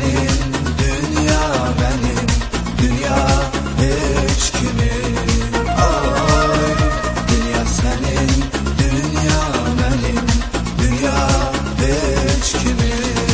senin, dünya benim, dünya hiç kimin. Ay, dünya senin, dünya benim, dünya hiç kimin.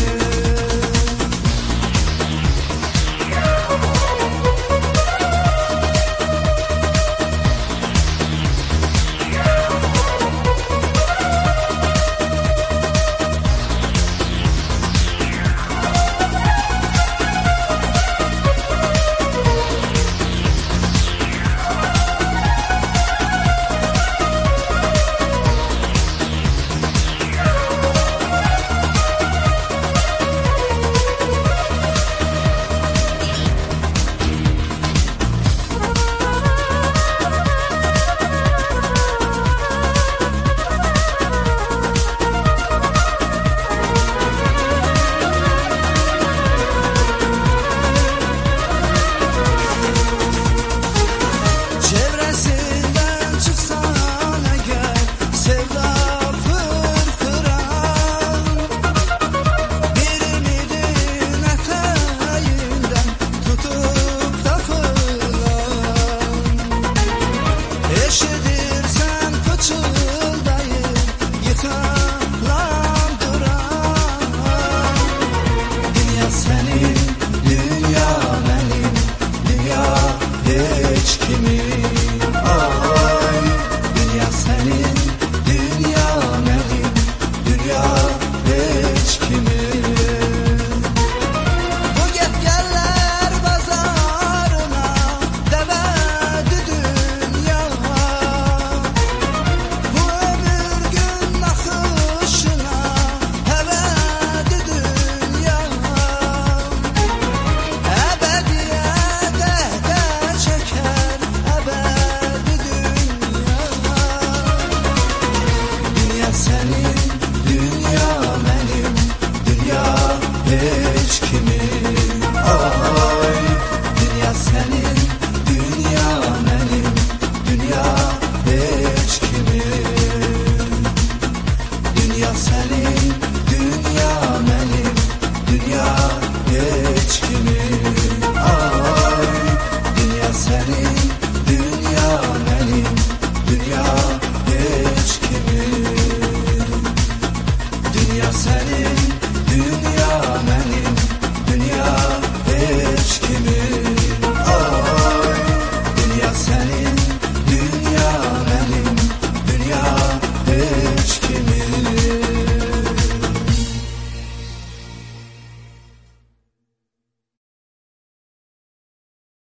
Eşidirsen fıçıldayıp yıkanlandıran. Dünya senin, dünya benim, dünya hiç kimin. Ay, dünya senin, dünya benim, dünya hiç kimin. Bu gel-geller bazarına devedi dünya. Bu ömür gün akışına hevedi dünya. Ebediyete de çeker ebedi dünya. Dünya senin, dünya benim, dünya hiç kimin. Ay, dünya senin, dünya benim, dünya hiç kimin. Dünya senin, dünya benim, dünya hiç kimin.